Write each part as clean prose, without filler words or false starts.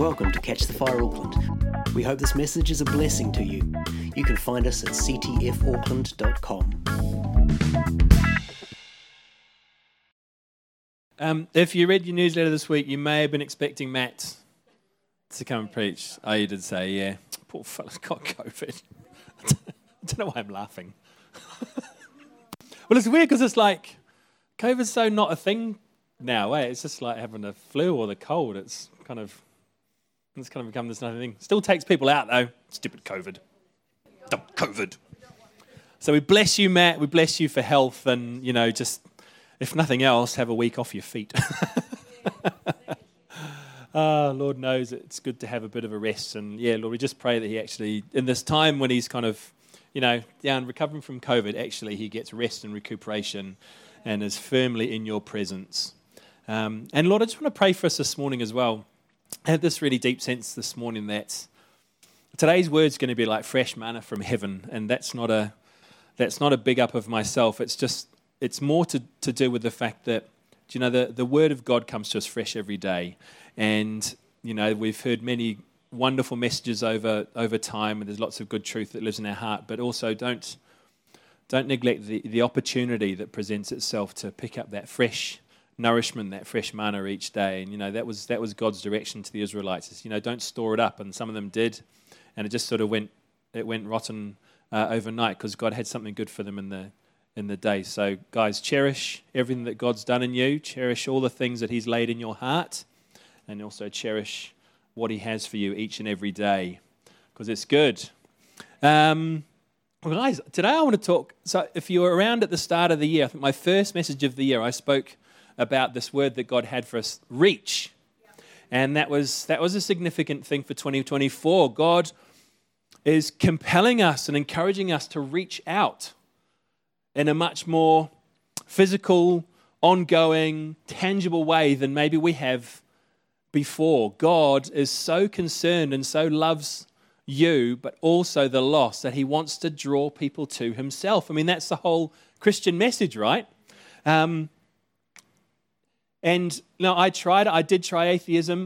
Welcome to Catch the Fire Auckland. We hope this message is a blessing to you. You can find us at ctfauckland.com. If you read your newsletter this week, you may have been expecting Matt to come and preach. Oh, you did say, yeah. Poor fella's got COVID. I don't know why I'm laughing. Well, it's weird because it's like, COVID's so not a thing now, eh? It's just like having a flu or the cold. It's kind of become this nothing thing. Still takes people out, though. Stupid COVID. Dumb COVID. So we bless you, Matt. We bless you for health and, just, if nothing else, have a week off your feet. Lord knows it's good to have a bit of a rest. And, Lord, we just pray that he actually, in this time when he's kind of, down recovering from COVID, actually he gets rest and recuperation and is firmly in your presence. And, Lord, I just want to pray for us this morning as well. I had this really deep sense this morning that today's word's going to be like fresh manna from heaven, and that's not a big up of myself. It's more to do with the fact that the word of God comes to us fresh every day, and we've heard many wonderful messages over time, and there's lots of good truth that lives in our heart. But also don't neglect the opportunity that presents itself to pick up that fresh nourishment, that fresh manna each day. And that was God's direction to the Israelites. Don't store it up, and some of them did, and it just sort of went rotten overnight because God had something good for them in the day. So guys, cherish everything that God's done in you, cherish all the things that he's laid in your heart, and also cherish what he has for you each and every day, because it's good. Well, guys, today I want to talk, so if you were around at the start of the year, I think my first message of the year, I spoke about this word that God had for us, reach. And that was a significant thing for 2024. God is compelling us and encouraging us to reach out in a much more physical, ongoing, tangible way than maybe we have before. God is so concerned and so loves you, but also the lost, that he wants to draw people to himself. I mean, that's the whole Christian message, right? And I did try atheism.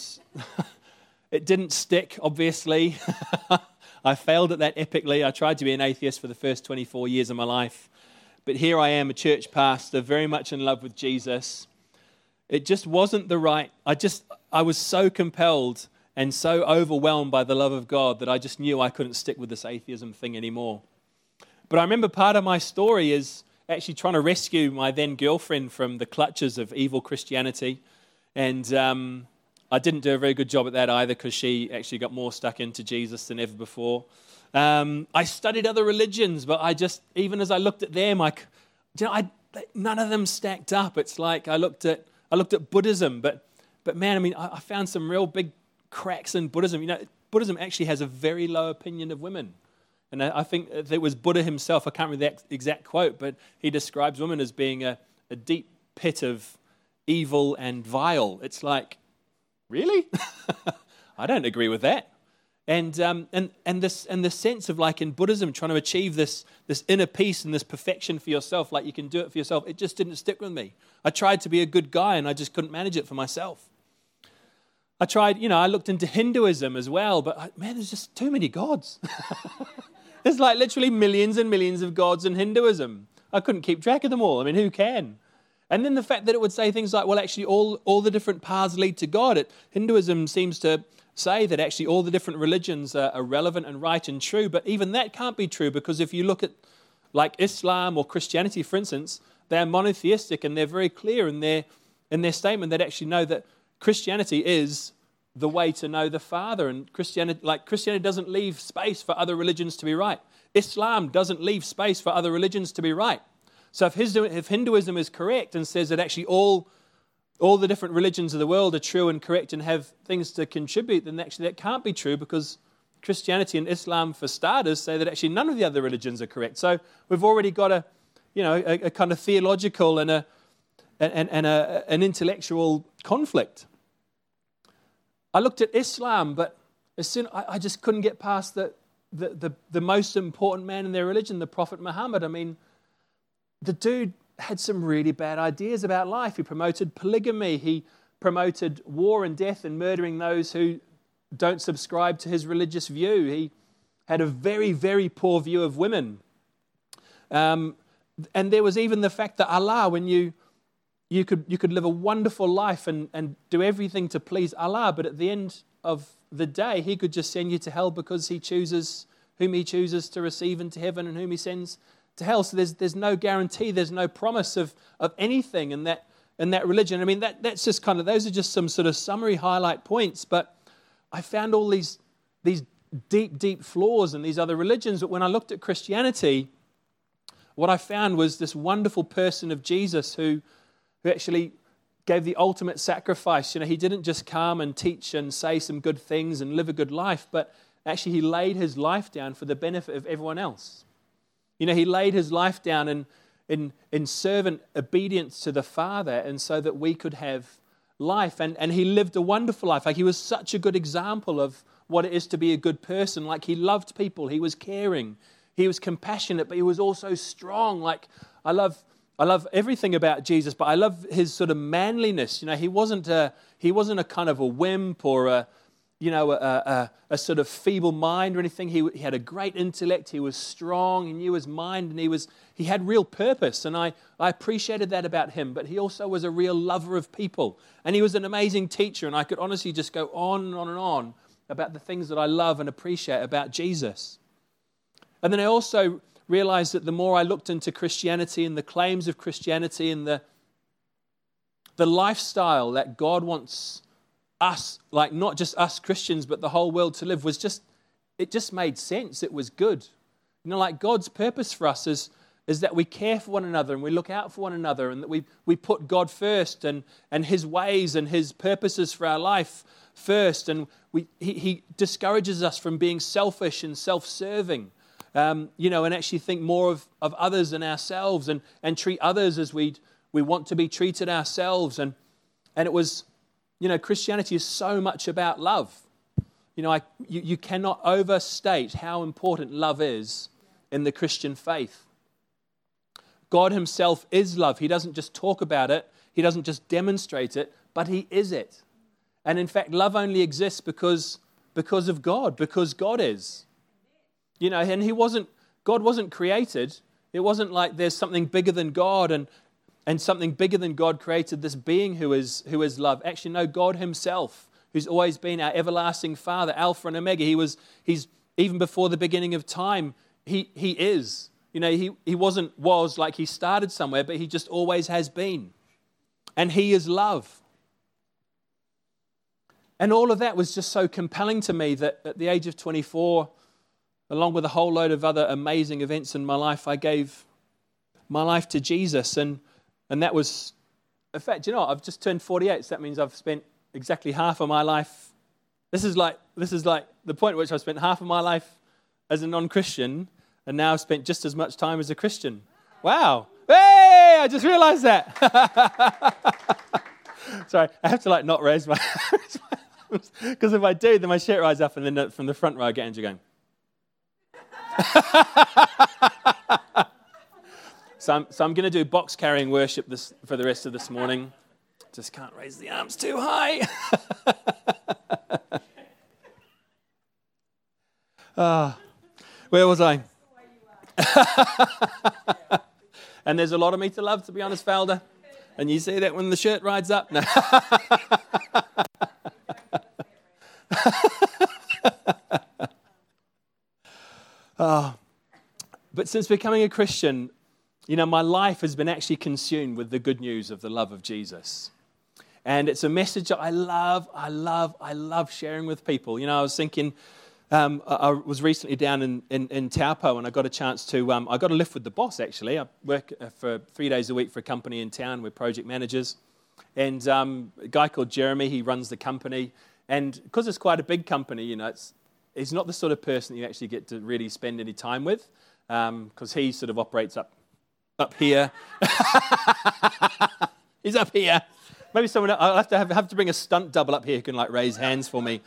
It didn't stick, obviously. I failed at that epically. I tried to be an atheist for the first 24 years of my life. But here I am, a church pastor, very much in love with Jesus. It just wasn't the right, I was so compelled and so overwhelmed by the love of God that I just knew I couldn't stick with this atheism thing anymore. But I remember part of my story is actually trying to rescue my then girlfriend from the clutches of evil Christianity. And I didn't do a very good job at that either, because she actually got more stuck into Jesus than ever before. I studied other religions, but even as I looked at them, none of them stacked up. It's like I looked at Buddhism, but man, I found some real big cracks in Buddhism. Buddhism actually has a very low opinion of women. And I think it was Buddha himself, I can't remember the exact quote, but he describes women as being a deep pit of evil and vile. It's like, really? I don't agree with that. And the sense of, like, in Buddhism, trying to achieve this inner peace and this perfection for yourself, like you can do it for yourself, it just didn't stick with me. I tried to be a good guy and I just couldn't manage it for myself. I tried, I looked into Hinduism as well, but man, there's just too many gods. There's like literally millions and millions of gods in Hinduism. I couldn't keep track of them all. I mean, who can? And then the fact that it would say things like, well, actually all the different paths lead to God. Hinduism seems to say that actually all the different religions are relevant and right and true, but even that can't be true, because if you look at like Islam or Christianity, for instance, they're monotheistic and they're very clear in their statement that actually know that Christianity is the way to know the Father, and Christianity doesn't leave space for other religions to be right. Islam doesn't leave space for other religions to be right. So if Hinduism is correct and says that actually all the different religions of the world are true and correct and have things to contribute, then actually that can't be true, because Christianity and Islam, for starters, say that actually none of the other religions are correct. So we've already got a kind of theological and an intellectual conflict. I looked at Islam, but as soon I just couldn't get past the most important man in their religion, the Prophet Muhammad. I mean, the dude had some really bad ideas about life. He promoted polygamy. He promoted war and death and murdering those who don't subscribe to his religious view. He had a very, very poor view of women. And there was even the fact that Allah, when you could live a wonderful life and do everything to please Allah, but at the end of the day, he could just send you to hell because he chooses whom he chooses to receive into heaven and whom he sends to hell. So there's no guarantee, there's no promise of anything in that religion. I mean, that's just kind of, those are just some sort of summary highlight points, but I found all these deep, deep flaws in these other religions. But when I looked at Christianity, what I found was this wonderful person of Jesus who actually gave the ultimate sacrifice. He didn't just come and teach and say some good things and live a good life, but actually he laid his life down for the benefit of everyone else. He laid his life down in servant obedience to the Father, and so that we could have life. And he lived a wonderful life. Like, he was such a good example of what it is to be a good person. Like, he loved people, he was caring, he was compassionate, but he was also strong. Like, I love everything about Jesus, but I love his sort of manliness. He wasn't a kind of a wimp or a sort of feeble mind or anything. He had a great intellect. He was strong. He knew his mind, and he had real purpose. And I appreciated that about him. But he also was a real lover of people, and he was an amazing teacher. And I could honestly just go on and on and on about the things that I love and appreciate about Jesus. And then I also realized that the more I looked into Christianity and the claims of Christianity and the lifestyle that God wants us, like not just us Christians, but the whole world to live, it just made sense. It was good. Like, God's purpose for us is that we care for one another and we look out for one another, and that we put God first and his ways and his purposes for our life first. And he discourages us from being selfish and self-serving. And actually think more of others than ourselves, and treat others as we want to be treated ourselves. And it was, Christianity is so much about love. You cannot overstate how important love is in the Christian faith. God himself is love. He doesn't just talk about it. He doesn't just demonstrate it, but he is it. And in fact, love only exists because of God, because God is. And God wasn't created. It wasn't like there's something bigger than God and something bigger than God created this being who is love. Actually, no, God himself, who's always been our everlasting Father, Alpha and Omega. He's even before the beginning of time, he is. He was like he started somewhere, but he just always has been. And he is love. And all of that was just so compelling to me that at the age of 24, along with a whole load of other amazing events in my life, I gave my life to Jesus. And that was, in fact, I've just turned 48, so that means I've spent exactly half of my life. This is like the point at which I've spent half of my life as a non-Christian, and now I've spent just as much time as a Christian. Wow. Hey, I just realized that. Sorry, I have to not raise my arms, because if I do, then my shirt rises up, and then from the front row I get Andrew going. So I'm going to do box carrying worship for the rest of this morning. Just can't raise the arms too high. Where was I? And there's a lot of me to love, to be honest, Felder. And you see that when the shirt rides up? No. But since becoming a Christian, my life has been actually consumed with the good news of the love of Jesus. And it's a message that I love sharing with people. I was thinking, I was recently down in Taupo, and I got a chance to, I got a lift with the boss, actually. I work for 3 days a week for a company in town. We're project managers. And a guy called Jeremy, he runs the company. And because it's quite a big company, he's not the sort of person you actually get to really spend any time with, because he sort of operates up here. He's up here. Maybe someone, I'll have to bring a stunt double up here who can raise hands for me.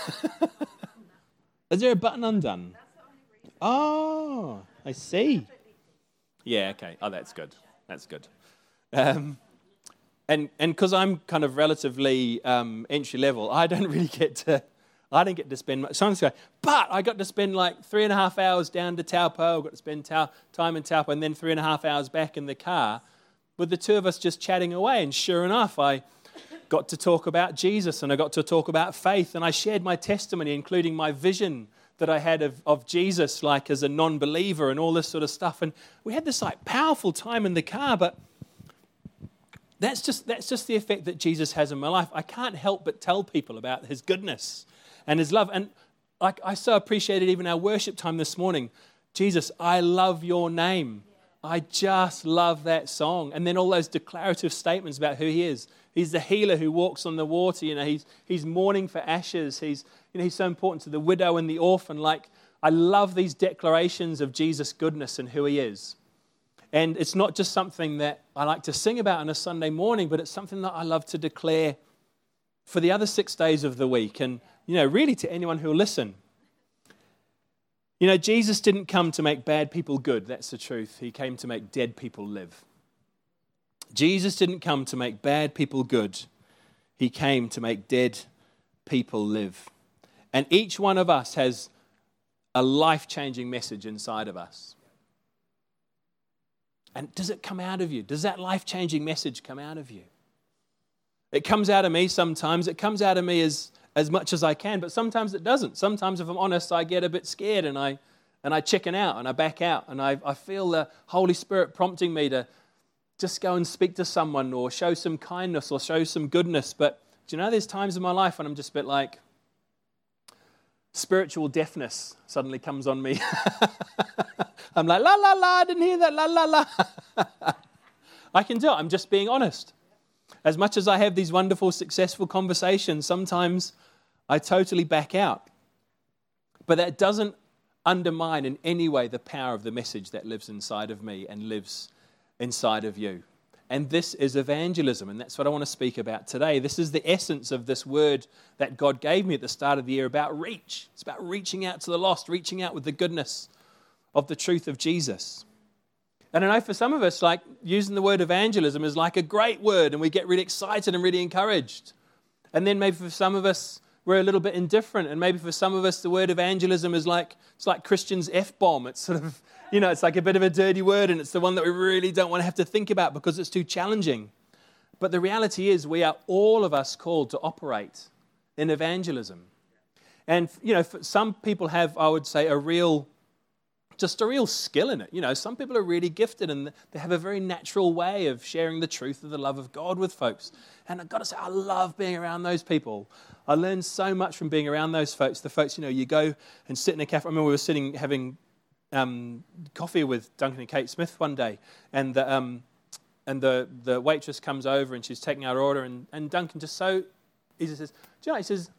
Is there a button undone? Oh, I see. Yeah, okay. Oh, that's good. That's good. and because I'm kind of relatively entry level, I didn't get to spend much time. But I got to spend like 3.5 hours down to Taupo. I got to spend time in Taupo, and then 3.5 hours back in the car with the two of us just chatting away. And sure enough, I got to talk about Jesus, and I got to talk about faith, and I shared my testimony, including my vision that I had of Jesus, like as a non-believer and all this sort of stuff. And we had this like powerful time in the car, but that's just the effect that Jesus has in my life. I can't help but tell people about his goodness and his love. And like I so appreciated even our worship time this morning. Jesus, I love your name. I just love that song. And then all those declarative statements about who he is. He's the healer who walks on the water. He's mourning for ashes. He's so important to the widow and the orphan. Like, I love these declarations of Jesus' goodness and who he is. And it's not just something that I like to sing about on a Sunday morning, but it's something that I love to declare for the other 6 days of the week. And, really to anyone who will listen. Jesus didn't come to make bad people good. That's the truth. He came to make dead people live. Jesus didn't come to make bad people good. He came to make dead people live. And each one of us has a life-changing message inside of us. And does it come out of you? Does that life-changing message come out of you? It comes out of me sometimes. It comes out of me as much as I can, but sometimes it doesn't. Sometimes, if I'm honest, I get a bit scared and I chicken out and I back out, and I feel the Holy Spirit prompting me to just go and speak to someone or show some kindness or show some goodness. But do you know, there's times in my life when I'm just a bit like, spiritual deafness suddenly comes on me. I'm like, la, la, la, I didn't hear that, la, la, la. I can do it. I'm just being honest. As much as I have these wonderful, successful conversations, sometimes I totally back out. But that doesn't undermine in any way the power of the message that lives inside of me and lives inside of you. And this is evangelism, and that's what I want to speak about today. This is the essence of this word that God gave me at the start of the year about reach. It's about reaching out to the lost, reaching out with the goodness of the truth of Jesus. And I know for some of us, like, using the word evangelism is like a great word, and we get really excited and really encouraged. And then maybe for some of us, we're a little bit indifferent, and maybe for some of us, the word evangelism is like, it's like Christian's F-bomb. It's sort of, it's like a bit of a dirty word, and it's the one that we really don't want to have to think about because it's too challenging. But the reality is, we are all of us called to operate in evangelism. And, some people have, I would say, a real skill in it. Some people are really gifted and they have a very natural way of sharing the truth of the love of God with folks. And I've got to say, I love being around those people. I learned so much from being around those folks. The folks, you go and sit in a cafe. I remember we were sitting having coffee with Duncan and Kate Smith one day, and the waitress comes over and she's taking our order, and Duncan just so easy says, do you know, he says,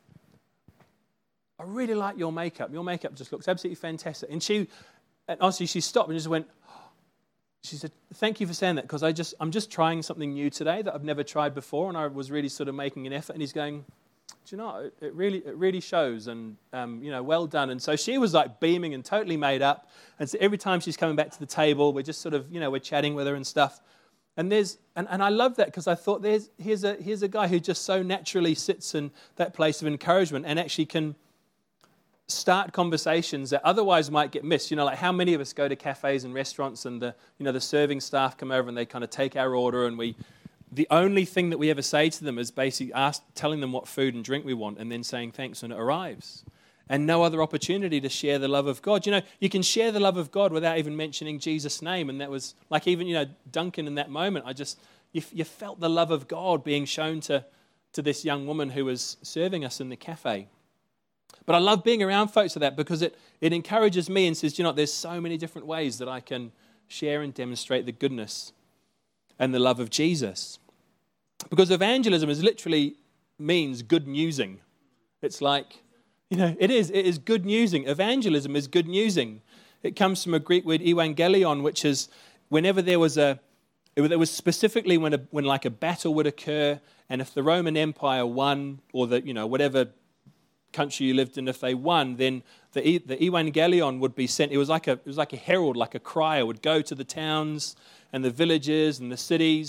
I really like your makeup. Your makeup just looks absolutely fantastic. And honestly, she stopped and just went, she said, thank you for saying that, because I'm just trying something new today that I've never tried before, and I was really sort of making an effort. And he's going, do you know, it really shows, and well done. And so she was like beaming and totally made up. And so every time she's coming back to the table, we're just sort of, we're chatting with her and stuff. And I love that, because I thought here's a guy who just so naturally sits in that place of encouragement and actually can start conversations that otherwise might get missed. Like how many of us go to cafes and restaurants and the serving staff come over and they kind of take our order, and the only thing that we ever say to them is basically telling them what food and drink we want and then saying thanks when it arrives. And no other opportunity to share the love of God. You can share the love of God without even mentioning Jesus' name. And that was like even, Duncan in that moment, you felt the love of God being shown to this young woman who was serving us in the cafe. But I love being around folks like that, because it encourages me and says, there's so many different ways that I can share and demonstrate the goodness and the love of Jesus. Because evangelism literally means good newsing. It's like, it is good newsing. Evangelism is good newsing. It comes from a Greek word, evangelion, which is whenever there was specifically when like a battle would occur, and if the Roman Empire won, or whatever country you lived in, if they won, then the evangelion would be sent. It was like a herald, like a crier, would go to the towns and the villages and the cities,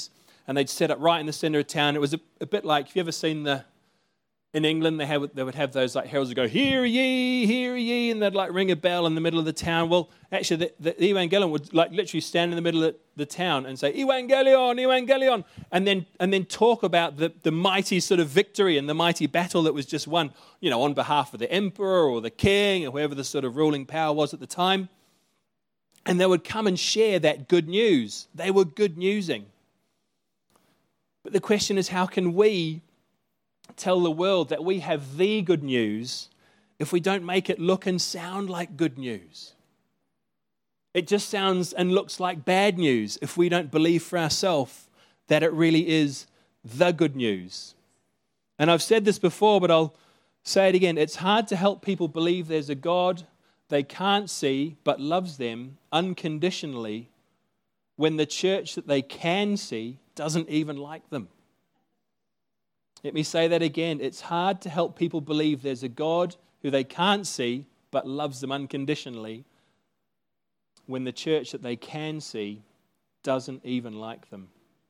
and they'd set up right in the center of town. It was a bit like, have you ever seen in England, they would have those like heralds that go, hear ye, and they'd like ring a bell in the middle of the town. Well, actually, the Evangelion would like literally stand in the middle of the town and say, Evangelion, Evangelion, and then talk about the mighty sort of victory and the mighty battle that was just won, on behalf of the emperor or the king or whoever the sort of ruling power was at the time. And they would come and share that good news. They were good newsing. But the question is, how can we tell the world that we have the good news if we don't make it look and sound like good news? It just sounds and looks like bad news if we don't believe for ourselves that it really is the good news. And I've said this before, but I'll say it again. It's hard to help people believe there's a God they can't see but loves them unconditionally when the church that they can see doesn't even like them. Let me say that again. It's hard to help people believe there's a God who they can't see but loves them unconditionally when the church that they can see doesn't even like them.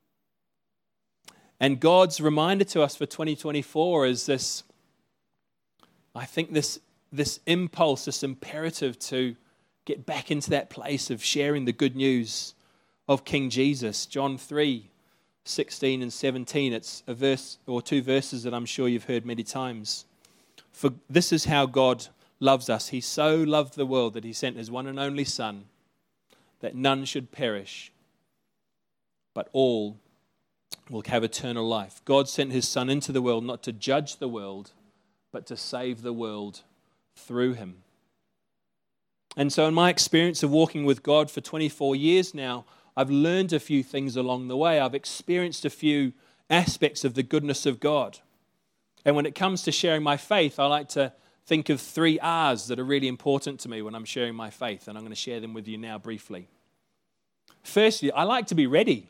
And God's reminder to us for 2024 is this, I think this impulse, this imperative to get back into that place of sharing the good news of King Jesus. John 3:16 and 17. It's a verse or two verses that I'm sure you've heard many times. For this is how God loves us. He so loved the world that he sent his one and only Son, that none should perish, but all will have eternal life. God sent his Son into the world not to judge the world, but to save the world through him. And so in my experience of walking with God for 24 years now, I've learned a few things along the way. I've experienced a few aspects of the goodness of God. And when it comes to sharing my faith, I like to think of 3 R's that are really important to me when I'm sharing my faith, and I'm going to share them with you now briefly. Firstly, I like to be ready.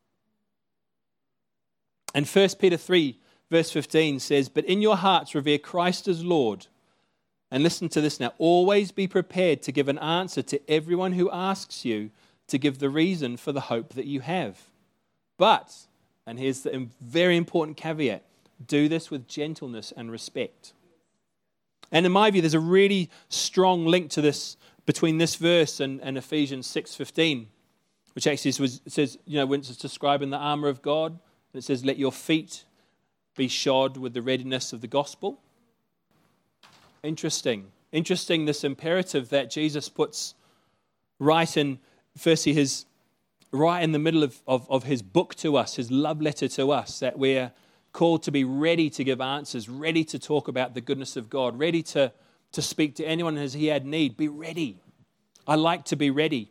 And 1 Peter 3, verse 15 says, "But in your hearts revere Christ as Lord." And listen to this now. "Always be prepared to give an answer to everyone who asks you to give the reason for the hope that you have. But," and here's the very important caveat, "do this with gentleness and respect." And in my view, there's a really strong link to this between this verse and Ephesians 6:15, which actually says, when it's describing the armor of God, it says, "Let your feet be shod with the readiness of the gospel." Interesting, this imperative that Jesus puts right in, firstly, right in the middle of his book to us, his love letter to us, that we're called to be ready to give answers, ready to talk about the goodness of God, ready to speak to anyone as he had need. Be ready. I like to be ready.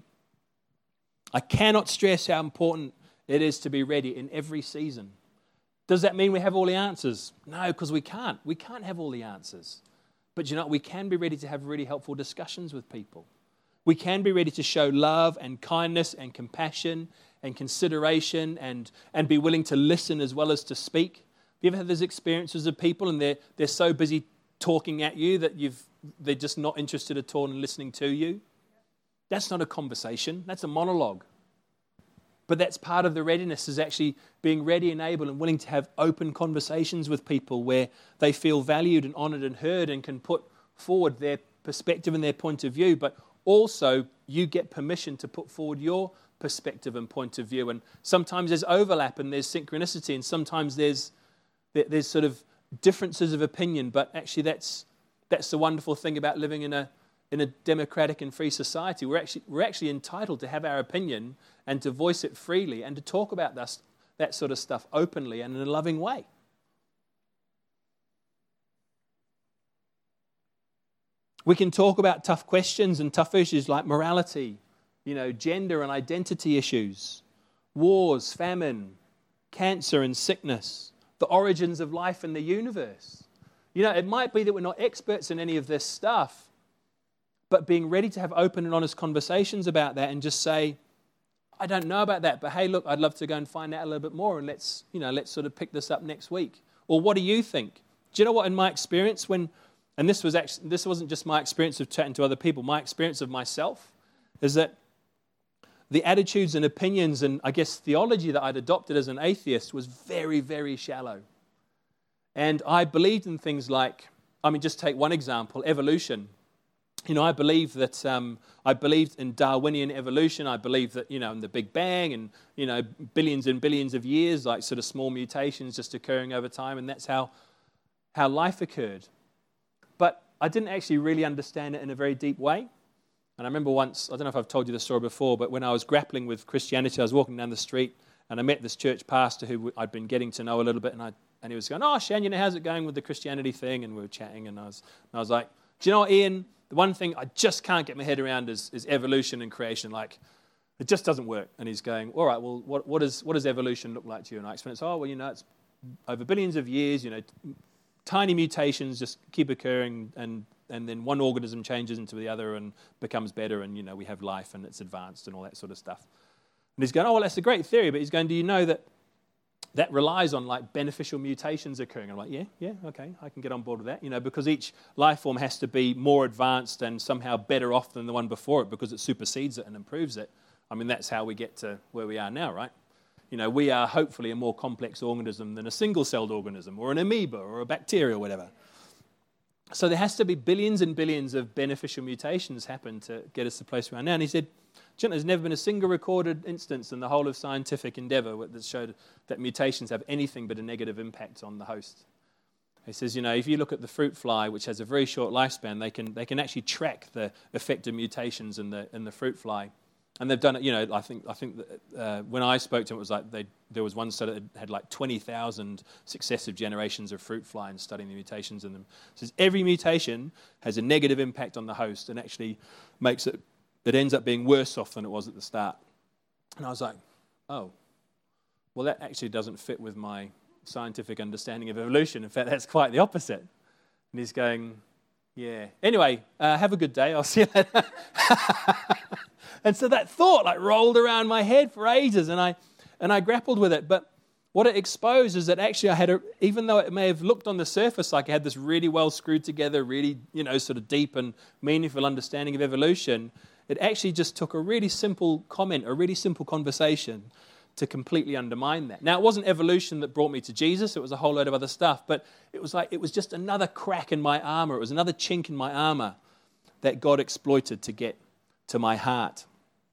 I cannot stress how important it is to be ready in every season. Does that mean we have all the answers? No, because we can't. We can't have all the answers. But we can be ready to have really helpful discussions with people. We can be ready to show love and kindness and compassion and consideration and be willing to listen as well as to speak. Have you ever had those experiences of people and they're so busy talking at you that they're just not interested at all in listening to you? That's not a conversation. That's a monologue. But that's part of the readiness, is actually being ready and able and willing to have open conversations with people where they feel valued and honored and heard and can put forward their perspective and their point of view, but also you get permission to put forward your perspective and point of view. And sometimes there's overlap and there's synchronicity, and sometimes there's sort of differences of opinion, but actually that's the wonderful thing about living in a democratic and free society. We're actually entitled to have our opinion and to voice it freely and to talk about that sort of stuff openly and in a loving way. We can talk about tough questions and tough issues like morality, gender and identity issues, wars, famine, cancer and sickness, the origins of life and the universe. It might be that we're not experts in any of this stuff, but being ready to have open and honest conversations about that and just say, I don't know about that, but hey, look, I'd love to go and find out a little bit more, and let's sort of pick this up next week. Or what do you think? Do you know what, in my experience, and this wasn't just my experience of chatting to other people, my experience of myself is that the attitudes and opinions and, I guess, theology that I'd adopted as an atheist was very, very shallow. And I believed in things like, just take one example, evolution. I believe that I believed in Darwinian evolution. I believed that, in the Big Bang and, billions and billions of years, like sort of small mutations just occurring over time, and that's how life occurred. But I didn't actually really understand it in a very deep way. And I remember once, I don't know if I've told you this story before, but when I was grappling with Christianity, I was walking down the street and I met this church pastor who I'd been getting to know a little bit, and he was going, "Oh, Shan, how's it going with the Christianity thing?" And we were chatting, and I was like, "Do you know what, Ian? The one thing I just can't get my head around is evolution and creation. Like, it just doesn't work." And he's going, "All right, well, what does evolution look like to you?" And I explained, "Oh, well, it's over billions of years, tiny mutations just keep occurring, and then one organism changes into the other and becomes better, and, we have life and it's advanced and all that sort of stuff." And he's going, "Oh, well, that's a great theory," but he's going, "Do you know that relies on, like, beneficial mutations occurring?" I'm like, yeah, okay, I can get on board with that, because each life form has to be more advanced and somehow better off than the one before it because it supersedes it and improves it. That's how we get to where we are now, right? We are hopefully a more complex organism than a single-celled organism or an amoeba or a bacteria or whatever. So there has to be billions and billions of beneficial mutations happen to get us to the place we are now. And he said, "There's never been a single recorded instance in the whole of scientific endeavor that showed that mutations have anything but a negative impact on the host." He says, if you look at the fruit fly, which has a very short lifespan, they can actually track the effect of mutations in the fruit fly. And they've done it, I think that, when I spoke to him, it was like there was one study that had like 20,000 successive generations of fruit fly and studying the mutations in them. It says every mutation has a negative impact on the host and actually makes it ends up being worse off than it was at the start. And I was like, oh, well, that actually doesn't fit with my scientific understanding of evolution. In fact, that's quite the opposite. And he's going, yeah. Anyway, have a good day. I'll see you later. And so that thought rolled around my head for ages, and I grappled with it. But what it exposed is that actually I had even though it may have looked on the surface like I had this really well screwed together, really, sort of deep and meaningful understanding of evolution, it actually just took a really simple comment, a really simple conversation to completely undermine that. Now, it wasn't evolution that brought me to Jesus. It was a whole load of other stuff. But it was just another crack in my armor. It was another chink in my armor that God exploited to get to my heart.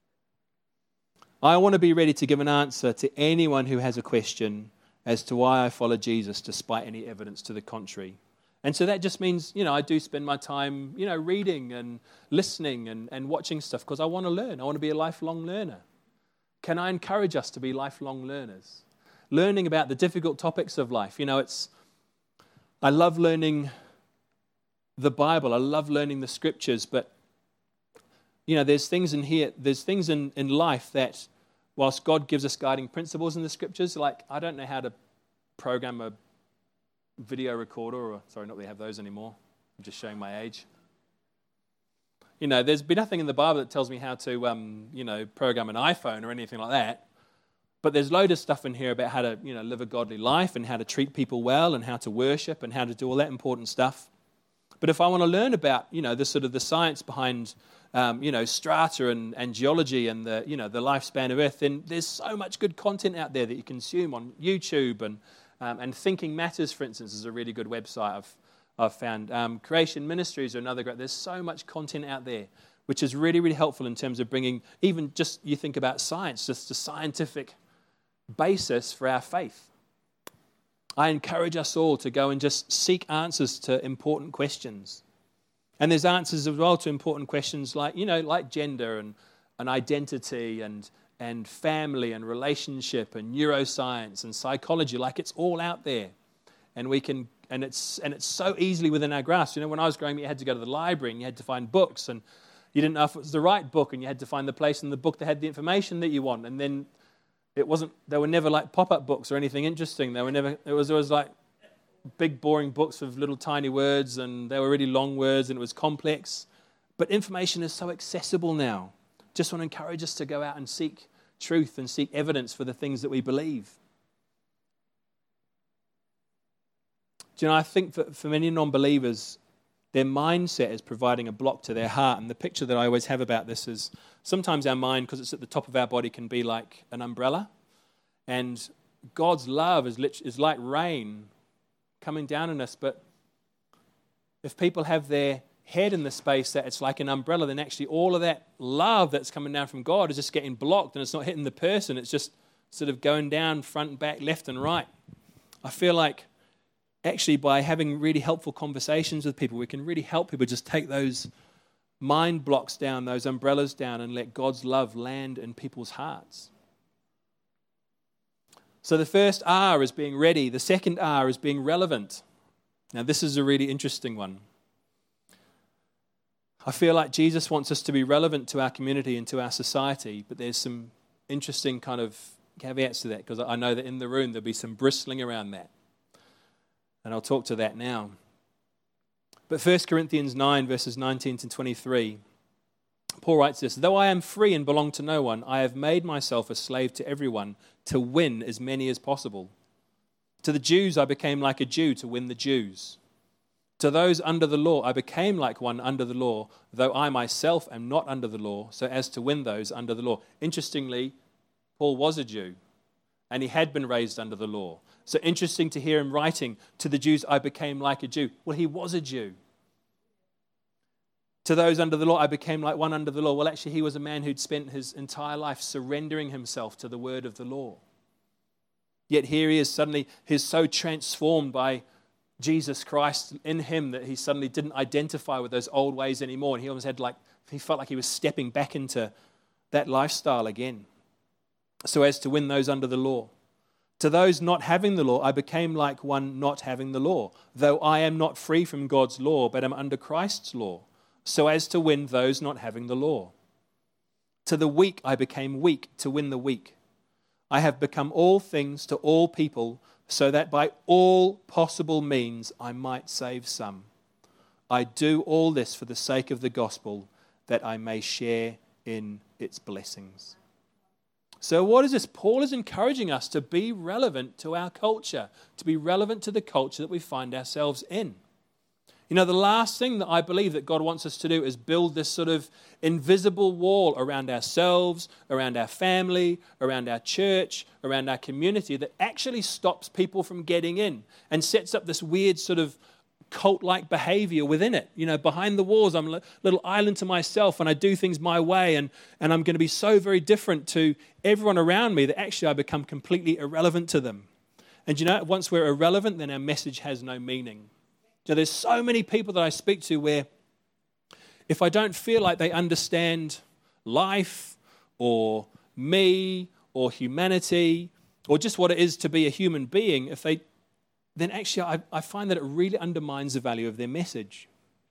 I want to be ready to give an answer to anyone who has a question as to why I follow Jesus despite any evidence to the contrary. And so that just means, I do spend my time, reading and listening and watching stuff because I want to learn. I want to be a lifelong learner. Can I encourage us to be lifelong learners? Learning about the difficult topics of life. I love learning the Bible. I love learning the scriptures, but there's things in here, there's things in life that, whilst God gives us guiding principles in the scriptures, like I don't know how to program a video recorder, or sorry, not that we have those anymore. I'm just showing my age. There's been nothing in the Bible that tells me how to, program an iPhone or anything like that. But there's loads of stuff in here about how to, live a godly life and how to treat people well and how to worship and how to do all that important stuff. But if I want to learn about, the sort of the science behind, strata and geology and the lifespan of Earth, then there's so much good content out there that you consume on YouTube and Thinking Matters, for instance, is a really good website I've found. Creation Ministries are another great. There's so much content out there, which is really, really helpful in terms of bringing even just you think about science, just a scientific basis for our faith. I encourage us all to go and just seek answers to important questions. And there's answers as well to important questions like gender and identity and family and relationship and neuroscience and psychology. It's all out there. And it's so easily within our grasp. When I was growing up, you had to go to the library and you had to find books, and you didn't know if it was the right book, and you had to find the place in the book that had the information that you want. And then they were never like pop-up books or anything interesting. It was always like big boring books with little tiny words, and they were really long words, and it was complex. But information is so accessible now. Just want to encourage us to go out and seek truth and seek evidence for the things that we believe. Do I think for many non-believers, Their mindset is providing a block to their heart. And the picture that I always have about this is sometimes our mind, because it's at the top of our body, can be like an umbrella. And God's love is like rain coming down on us. But if people have their head in the space that it's like an umbrella, then actually all of that love that's coming down from God is just getting blocked, and it's not hitting the person. It's just sort of going down front and back, left and right. I feel like actually by having really helpful conversations with people, we can really help people just take those mind blocks down, those umbrellas down, and let God's love land in people's hearts. So the first R is being ready. The second R is being relevant. Now this is a really interesting one. I feel like Jesus wants us to be relevant to our community and to our society, but there's some interesting kind of caveats to that, because I know that in the room there'll be some bristling around that. And I'll talk to that now. But 1 Corinthians 9, verses 19 to 23, Paul writes this: "Though I am free and belong to no one, I have made myself a slave to everyone to win as many as possible. To the Jews I became like a Jew to win the Jews. To those under the law I became like one under the law, though I myself am not under the law, so as to win those under the law." Interestingly, Paul was a Jew, and he had been raised under the law. So interesting to hear him writing, "To the Jews I became like a Jew." Well, he was a Jew. To those under the law I became like one under the law. Well, actually, he was a man who'd spent his entire life surrendering himself to the word of the law. Yet here he is suddenly, he's so transformed by Jesus Christ in him that he suddenly didn't identify with those old ways anymore. And he almost he felt like he was stepping back into that lifestyle again, so as to win those under the law. To those not having the law, I became like one not having the law, though I am not free from God's law, but am under Christ's law, so as to win those not having the law. To the weak, I became weak to win the weak. I have become all things to all people, so that by all possible means I might save some. I do all this for the sake of the gospel, that I may share in its blessings. So what is this? Paul is encouraging us to be relevant to our culture, to be relevant to the culture that we find ourselves in. You know, the last thing that I believe that God wants us to do is build this sort of invisible wall around ourselves, around our family, around our church, around our community that actually stops people from getting in and sets up this weird sort of cult-like behavior within it. You know, behind the walls, I'm a little island to myself and I do things my way, and I'm going to be so very different to everyone around me that actually I become completely irrelevant to them. And you know, once we're irrelevant, then our message has no meaning. So there's so many people that I speak to where if I don't feel like they understand life or me or humanity or just what it is to be a human being, then actually I find that it really undermines the value of their message.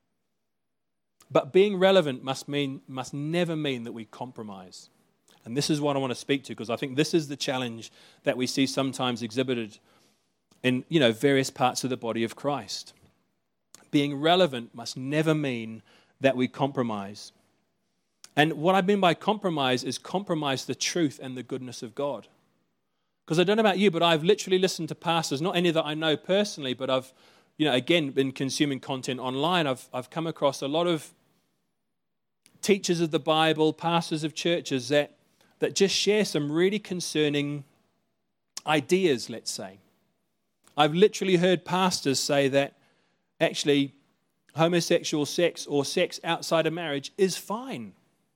But being relevant must never mean that we compromise. And this is what I want to speak to, because I think this is the challenge that we see sometimes exhibited in, you know, various parts of the body of Christ. Being relevant must never mean that we compromise. And what I mean by compromise is compromise the truth and the goodness of God. Because I don't know about you, but I've literally listened to pastors, not any that I know personally, but I've, you know, again, been consuming content online. I've come across a lot of teachers of the Bible, pastors of churches that just share some really concerning ideas, let's say. I've literally heard pastors say that actually homosexual sex or sex outside of marriage is fine.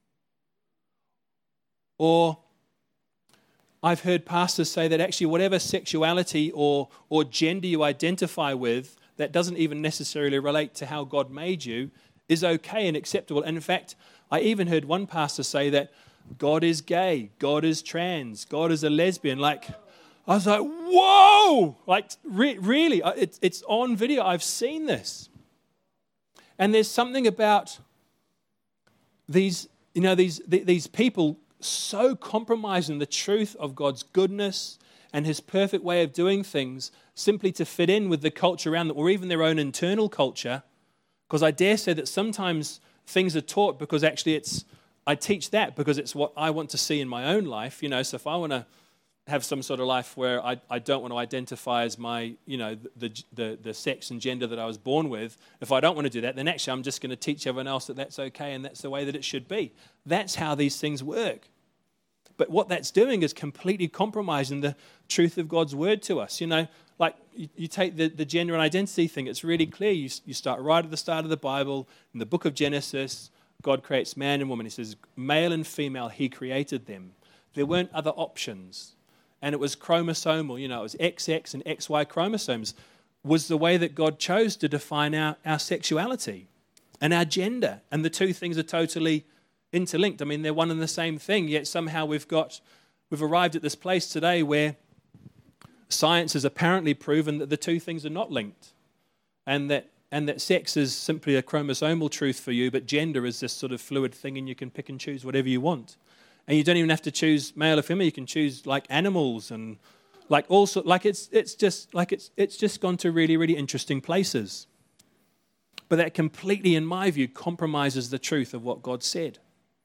Or I've heard pastors say that actually whatever sexuality or gender you identify with that doesn't even necessarily relate to how God made you is okay and acceptable. And in fact, I even heard one pastor say that God is gay, God is trans, God is a lesbian. Like, I was like, whoa! Like, really? It's on video. I've seen this. And there's something about these people so compromising the truth of God's goodness and his perfect way of doing things simply to fit in with the culture around them, or even their own internal culture. Because I dare say that sometimes things are taught because actually I teach that because it's what I want to see in my own life. You know, so if I want to have some sort of life where I don't want to identify as my, the sex and gender that I was born with. If I don't want to do that, then actually I'm just going to teach everyone else that that's okay and that's the way that it should be. That's how these things work. But what that's doing is completely compromising the truth of God's word to us. Like you take the gender and identity thing, it's really clear. You start right at the start of the Bible, in the book of Genesis, God creates man and woman. He says, male and female, he created them. There weren't other options. And it was chromosomal, it was XX and XY chromosomes was the way that God chose to define our sexuality and our gender. And the two things are totally interlinked. I mean, they're one and the same thing, yet somehow we've arrived at this place today where science has apparently proven that the two things are not linked, and that sex is simply a chromosomal truth for you, but gender is this sort of fluid thing, and you can pick and choose whatever you want. And you don't even have to choose male or female. You can choose like animals and like also like it's just gone to really, really interesting places. But that completely, in my view, compromises the truth of what God said.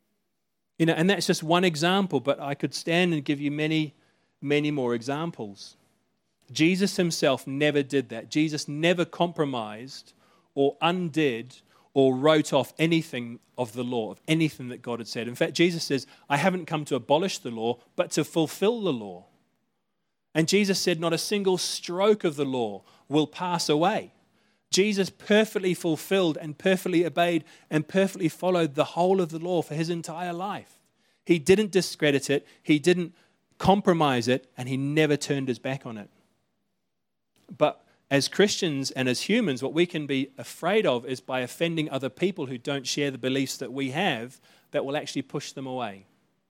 And that's just one example, but I could stand and give you many, many more examples. Jesus himself never did that. Jesus never compromised or undid or wrote off anything of the law, of anything that God had said. In fact, Jesus says, I haven't come to abolish the law, but to fulfill the law. And Jesus said, not a single stroke of the law will pass away. Jesus perfectly fulfilled and perfectly obeyed and perfectly followed the whole of the law for his entire life. He didn't discredit it, he didn't compromise it, and he never turned his back on it. But as Christians and as humans, what we can be afraid of is by offending other people who don't share the beliefs that we have, that will actually push them away.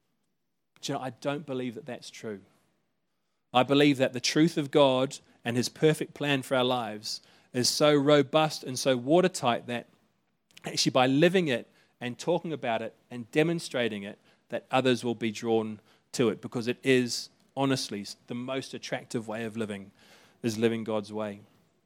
I don't believe that that's true. I believe that the truth of God and his perfect plan for our lives is so robust and so watertight that actually by living it and talking about it and demonstrating it, that others will be drawn to it, because it is honestly the most attractive way of living, is living God's way.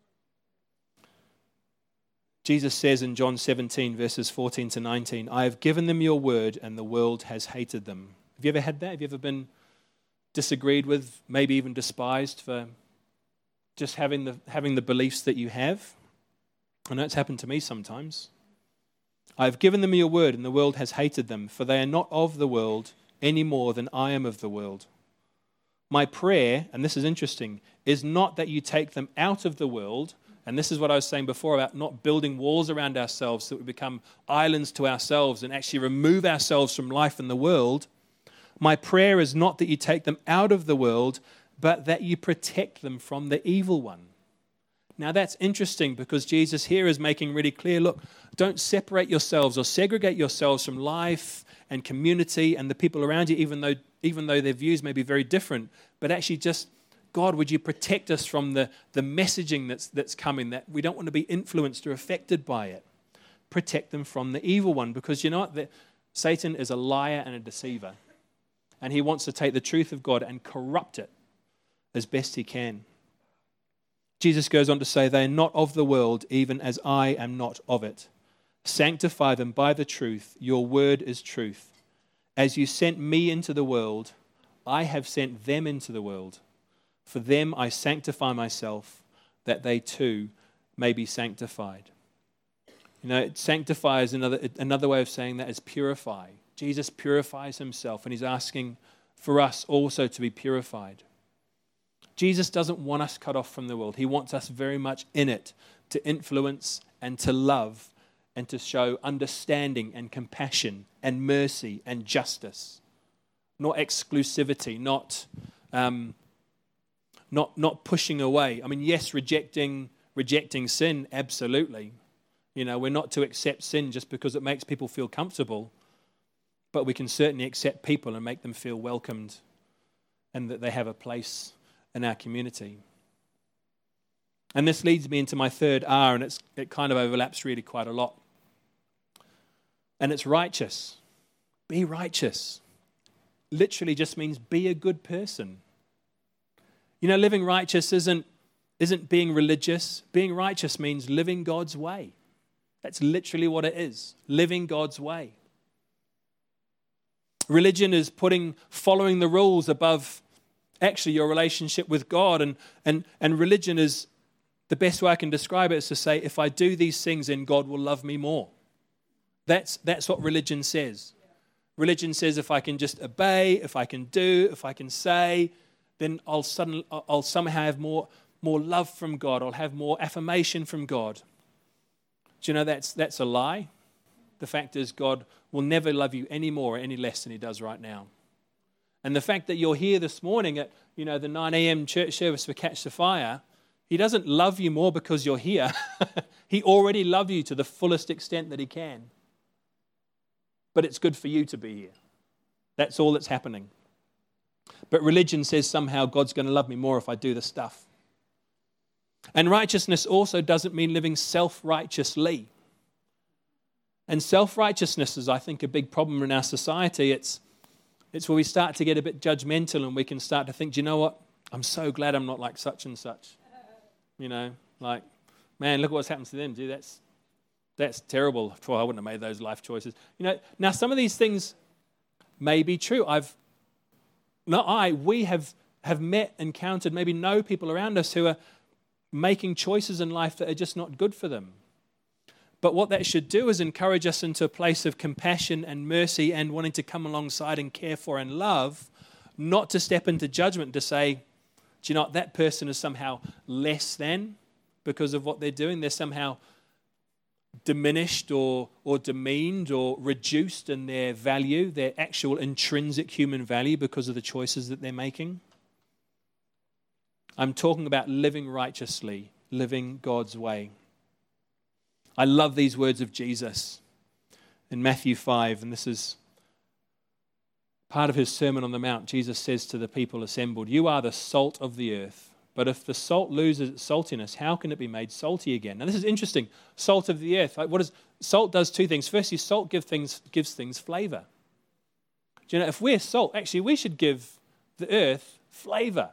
Jesus says in John 17, verses 14 to 19, I have given them your word and the world has hated them. Have you ever had that? Have you ever been disagreed with, maybe even despised for just having the beliefs that you have? I know it's happened to me sometimes. I have given them your word and the world has hated them, for they are not of the world any more than I am of the world. My prayer, and this is interesting, is not that you take them out of the world, and this is what I was saying before about not building walls around ourselves so that we become islands to ourselves and actually remove ourselves from life in the world. My prayer is not that you take them out of the world, but that you protect them from the evil one. Now that's interesting, because Jesus here is making really clear, look, don't separate yourselves or segregate yourselves from life and community and the people around you, even though their views may be very different, but actually just, God, would you protect us from the messaging that's coming, that we don't want to be influenced or affected by it. Protect them from the evil one, because you know what? Satan is a liar and a deceiver, and he wants to take the truth of God and corrupt it as best he can. Jesus goes on to say, they are not of the world, even as I am not of it. Sanctify them by the truth. Your word is truth. As you sent me into the world, I have sent them into the world. For them I sanctify myself, that they too may be sanctified. Sanctify is another way of saying that is purify. Jesus purifies himself, and he's asking for us also to be purified. Jesus doesn't want us cut off from the world. He wants us very much in it, to influence and to love and to show understanding and compassion and mercy and justice. Not exclusivity, not pushing away. I mean, yes, rejecting sin, absolutely. We're not to accept sin just because it makes people feel comfortable, but we can certainly accept people and make them feel welcomed and that they have a place in our community. And this leads me into my third R, and it kind of overlaps really quite a lot. And it's righteous. Be righteous. Literally just means be a good person. Living righteous isn't being religious. Being righteous means living God's way. That's literally what it is. Living God's way. Religion is following the rules above actually your relationship with God. And religion is, the best way I can describe it is to say, if I do these things, then God will love me more. That's what religion says. Religion says if I can just obey, if I can do, if I can say, then I'll somehow have more love from God. I'll have more affirmation from God. Do you know that's a lie? The fact is God will never love you any more or any less than he does right now. And the fact that you're here this morning at the 9 a.m. church service for Catch the Fire, he doesn't love you more because you're here. He already loved you to the fullest extent that he can. But it's good for you to be here. That's all that's happening. But religion says somehow God's going to love me more if I do the stuff. And righteousness also doesn't mean living self-righteously. And self-righteousness is, I think, a big problem in our society. It's where we start to get a bit judgmental and we can start to think, do you know what? I'm so glad I'm not like such and such. Like, man, look what's happened to them. Dude, that's terrible. I wouldn't have made those life choices. Now some of these things may be true. We have met, encountered, maybe know people around us who are making choices in life that are just not good for them. But what that should do is encourage us into a place of compassion and mercy and wanting to come alongside and care for and love, not to step into judgment to say, do you know what, that person is somehow less than because of what they're doing. They're somehow diminished or demeaned or reduced in their value, their actual intrinsic human value because of the choices that they're making. I'm talking about living righteously, living God's way. I love these words of Jesus in Matthew 5, and this is part of his Sermon on the Mount. Jesus says to the people assembled, "You are the salt of the earth, but if the salt loses its saltiness, how can it be made salty again?" Now this is interesting. Salt of the earth. Salt does two things. Firstly, salt gives things flavor. Do you know, if we're salt, actually we should give the earth flavor.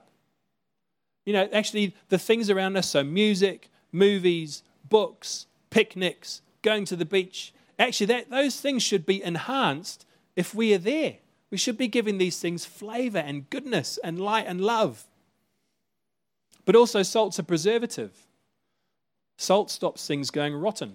Actually the things around us, so music, movies, books, picnics, going to the beach, actually those things should be enhanced if we are there. We should be giving these things flavor and goodness and light and love. But also salt's a preservative. Salt stops things going rotten.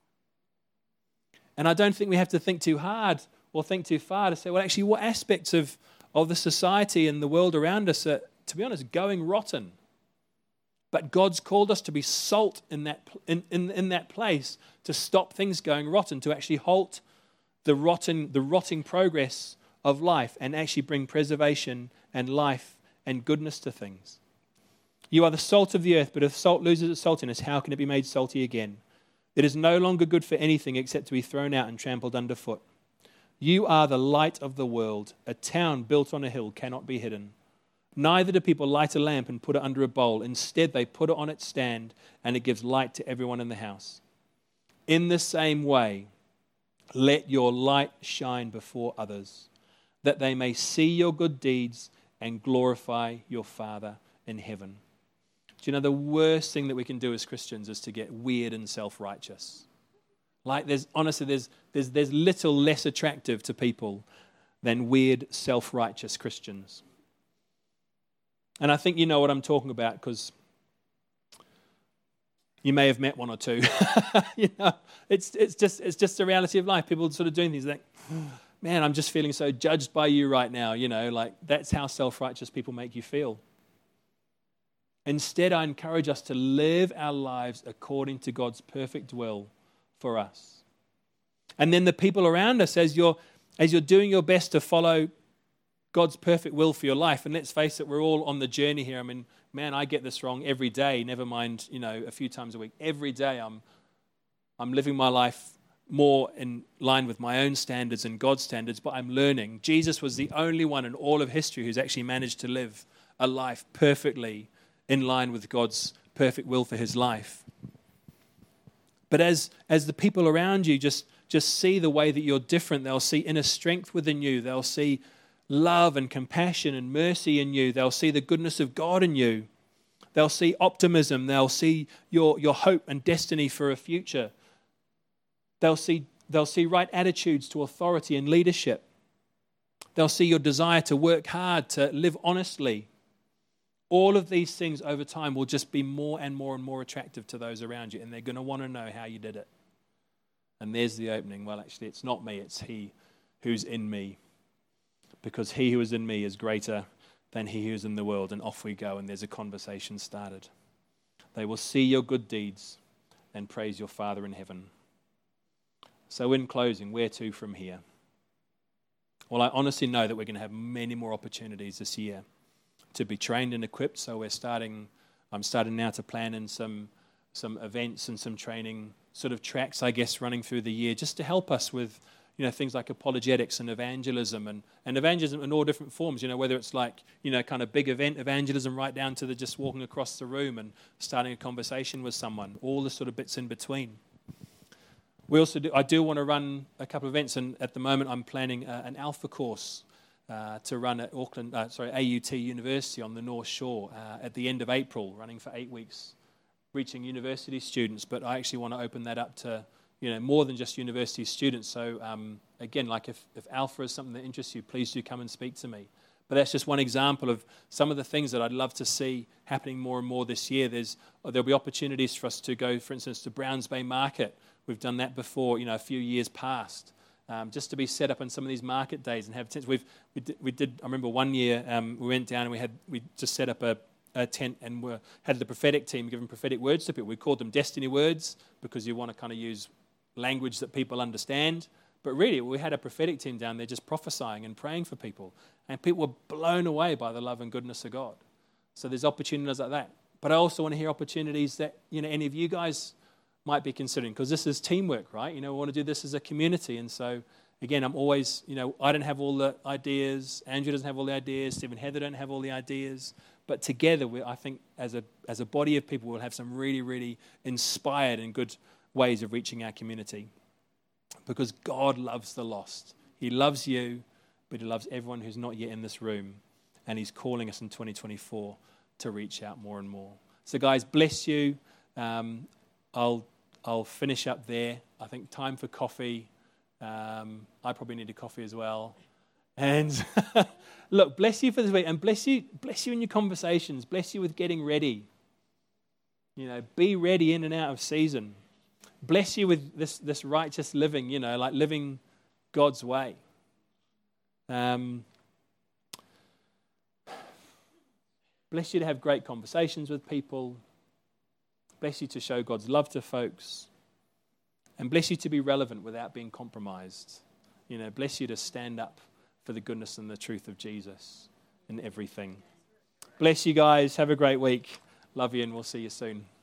And I don't think we have to think too hard or think too far to say, well, actually, what aspects of the society and the world around us are, to be honest, going rotten? But God's called us to be salt in that place, to stop things going rotten, to actually halt the rotting progress of life and actually bring preservation and life and goodness to things. You are the salt of the earth, but if salt loses its saltiness, how can it be made salty again? It is no longer good for anything except to be thrown out and trampled underfoot. You are the light of the world. A town built on a hill cannot be hidden. Neither do people light a lamp and put it under a bowl. Instead, they put it on its stand, and it gives light to everyone in the house. In the same way, let your light shine before others, that they may see your good deeds and glorify your Father in heaven. Do you know the worst thing that we can do as Christians is to get weird and self-righteous? Like there's little less attractive to people than weird, self-righteous Christians. And I think you know what I'm talking about because you may have met one or two. It's just the reality of life. People sort of doing things like, man, I'm just feeling so judged by you right now. Like that's how self-righteous people make you feel. Instead, I encourage us to live our lives according to God's perfect will for us. And then the people around us, as you're doing your best to follow God's perfect will for your life, and let's face it, we're all on the journey here. I mean, man, I get this wrong every day, never mind, a few times a week. Every day I'm living my life more in line with my own standards and God's standards, but I'm learning. Jesus was the only one in all of history who's actually managed to live a life perfectly in line with God's perfect will for his life. But as the people around you just see the way that you're different, they'll see inner strength within you. They'll see love and compassion and mercy in you. They'll see the goodness of God in you. They'll see optimism. They'll see your hope and destiny for a future. They'll see right attitudes to authority and leadership. They'll see your desire to work hard, to live honestly. all of these things over time will just be more and more and more attractive to those around you, and they're going to want to know how you did it. And there's the opening. Well, actually, it's not me, it's He who's in me. Because He who is in me is greater than he who is in the world. And off we go, and there's a conversation started. They will see your good deeds and praise your Father in heaven. So in closing, where to from here? Well, I honestly know that we're going to have many more opportunities this year to be trained and equipped. So I'm starting now to plan in some events and some training sort of tracks, I guess, running through the year, just to help us with, things like apologetics and evangelism and evangelism in all different forms, whether it's like, kind of big event evangelism right down to the just walking across the room and starting a conversation with someone, all the sort of bits in between. I do want to run a couple of events, and at the moment I'm planning an Alpha course to run at AUT University on the North Shore at the end of April, running for 8 weeks, reaching university students. But I actually want to open that up to more than just university students. So again, like if Alpha is something that interests you, please do come and speak to me. But that's just one example of some of the things that I'd love to see happening more and more this year. There'll be opportunities for us to go, for instance, to Browns Bay Market. We've done that before, a few years past, just to be set up on some of these market days and have tents. We did. I remember one year we went down and we just set up a tent and had the prophetic team giving prophetic words to people. We called them destiny words because you want to kind of use language that people understand. But really, we had a prophetic team down there just prophesying and praying for people. And people were blown away by the love and goodness of God. So there's opportunities like that. But I also want to hear opportunities that, any of you guys might be considering, because this is teamwork, right? We want to do this as a community. And so, again, I'm always, I don't have all the ideas. Andrew doesn't have all the ideas. Stephen Heather don't have all the ideas. But together, I think as a body of people, we'll have some really, really inspired and good ways of reaching our community. Because God loves the lost. He loves you, but He loves everyone who's not yet in this room. And He's calling us in 2024 to reach out more and more. So guys, bless you. I'll finish up there. I think time for coffee. I probably need a coffee as well. And look, bless you for this week. And bless you in your conversations. Bless you with getting ready. Be ready in and out of season. Bless you with this righteous living, like living God's way. Bless you to have great conversations with people. Bless you to show God's love to folks. And bless you to be relevant without being compromised. Bless you to stand up for the goodness and the truth of Jesus in everything. Bless you guys. Have a great week. Love you, and we'll see you soon.